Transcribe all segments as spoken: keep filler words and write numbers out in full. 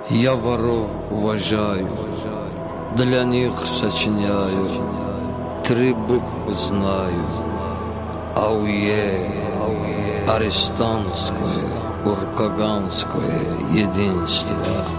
Я воров уважаю, для них сочиняю, три буквы знаю: АУЕ, арестантское, уркаганское единство.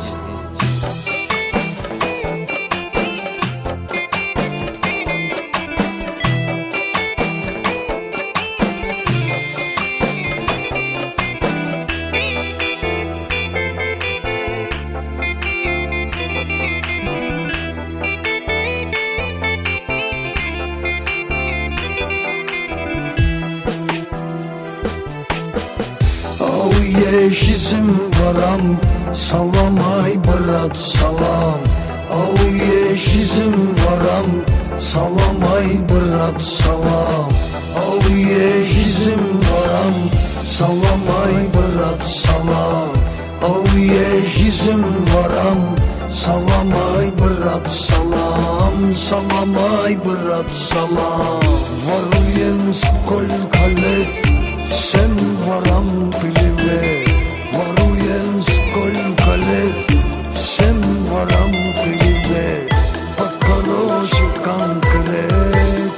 Ауе, жизнь ворам, салам, ай, брат, салам. Ауе, жизнь ворам, салам, ай, брат, салам. Ауе, жизнь ворам, салам, ай, брат, салам. Ауе, жизнь ворам, салам, ай, брат, салам. Салам, ай, брат, салам. Воруем сколько лет, всем ворам привет. Воруем сколько лет, всем ворам привет. По-хорошему конкрет.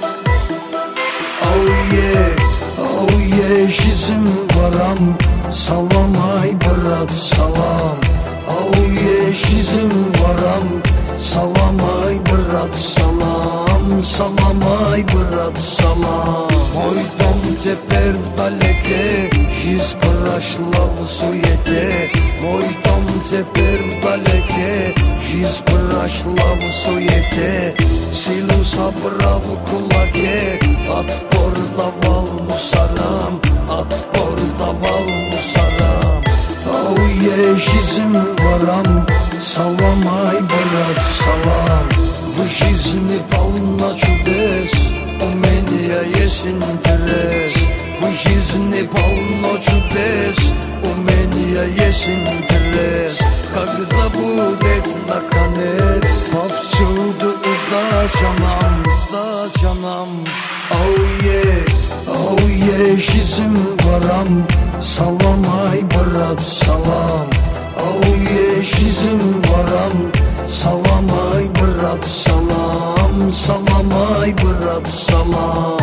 Ауе, ауе, жизнь ворам, салам, ай, брат, салам. Ауе, жизнь ворам, салам, ай, брат, салам. Салам, ай, брат, салам. Мой дом теперь вдалеке, жизнь прошла в суете. Мой дом теперь вдалеке, жизнь прошла в суете. Силу собрал в кулаке, отпор давал мусорам, отпор давал мусорам. Ауе, жизнь ворам, салам, ай, брат, салам. В жизни полно чудес, у меня есть интерес. В жизни полно чудес, у меня есть интерес. Когда будет наконец повсюду удача нам, удача нам. Ауе, ауе, жизнь ворам, салам, ай, брат, салам. Ауе, жизнь ворам, салам, ай, брат, салам. Салам, ай, брат, салам.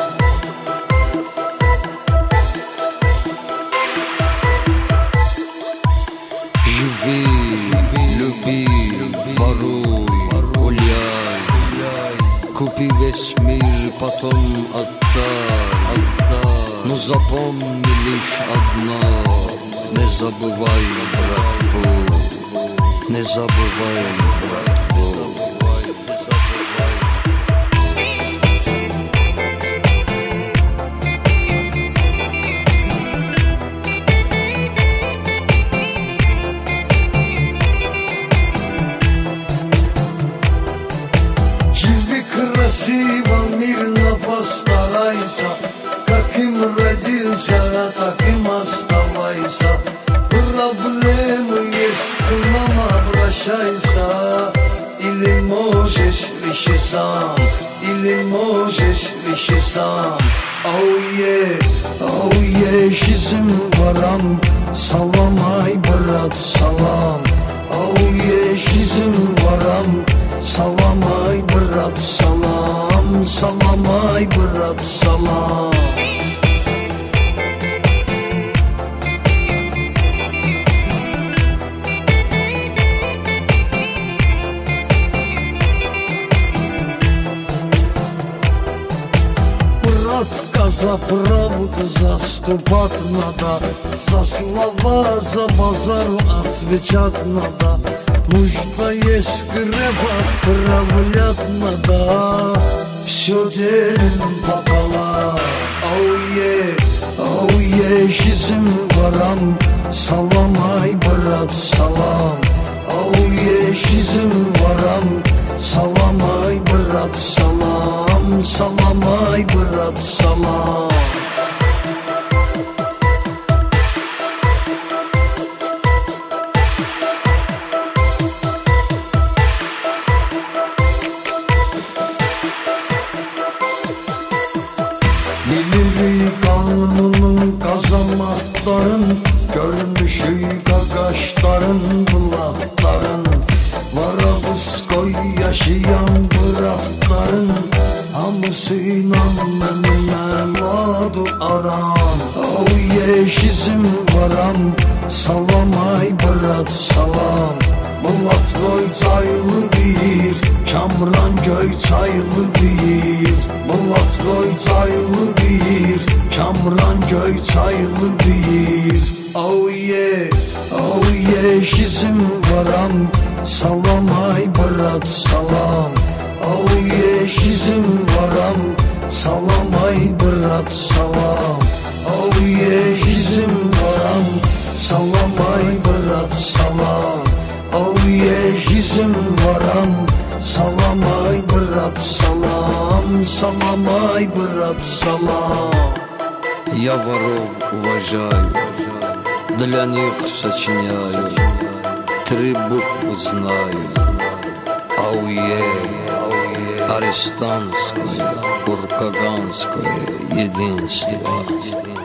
Живи, люби, воруй, гуляй, купи весь мир, потом отдай, отдай. Но запомни лишь одно: не забывай братву, не забывай братву. Живи красиво, мирно постарайся. Каким родился, таким оставайся. Проблемы есть, к нам обращайся. Или можешь решить сам, или можешь решить сам. Ауе, ауе, жизнь ворам, салам, ай, брат, салам. Ауе, жизнь ворам, салам, ай, брат, салам. Салам, ай, брат, салам. Братка, за правду заступать надо, за слова, за базар отвечать надо. Нужно есть грех, отправлять надо. Все делим пополам. Ауе, ауе, жизнь ворам, салам, ай, брат, салам. Ауе, жизнь ворам, салам, ай, брат, салам. Салам, ай, брат, салам. Bilir kanunun kazamakların, görmüşük ağaçların bulak. Salam ay brат salam. Bulat boy çaylı deyir, Kamran göy çaylı deyir. Bulat boy çaylı deyir, Kamran göy çaylı deyir. Oh yeah, oh yeah, şizim varam. Salam ay brат salam. Oh yeah, şizim varam. Salam ay brат salam. Oh yeah, şizim varam. Salam ay brат salam. Oh yeah, şizim varam. Salam ay brат salam. Salam ay brат salam. Я воров уважаю, для них сочиняю, три буквы знаю. Ауе, арестантское, куркаганское единство.